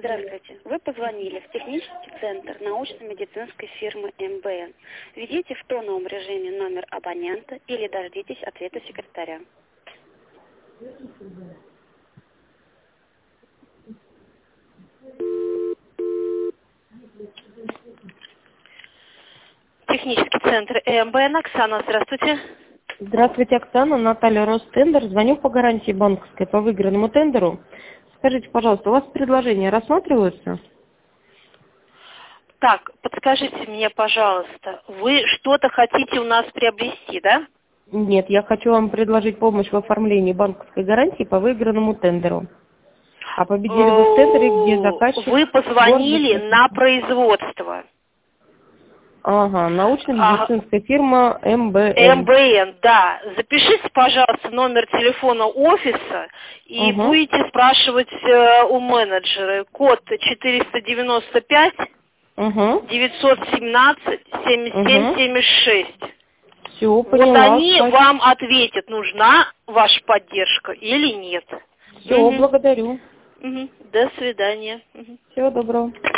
Здравствуйте. Вы позвонили в технический центр научно-медицинской фирмы МБН. Введите в тоновом режиме номер абонента или дождитесь ответа секретаря. Технический центр МБН. Оксана, здравствуйте. Здравствуйте, Оксана, Наталья, Ростендер. Звоню по гарантии банковской по выигранному тендеру. Скажите, пожалуйста, у вас предложения рассматриваются? Так, подскажите мне, пожалуйста, вы что-то хотите у нас приобрести, да? Нет, я хочу вам предложить помощь в оформлении банковской гарантии по выигранному тендеру. А победили вы в тендере, где заказчик... Вы позвонили на производство. Ага, научно-медицинская фирма МБН. МБН, да. Запишите, пожалуйста, номер телефона офиса и будете спрашивать у менеджера. Код 495 917 77 76. Все, поняла. Вот они вам ответят, нужна ваша поддержка или нет. Все, благодарю. До свидания. Всего доброго.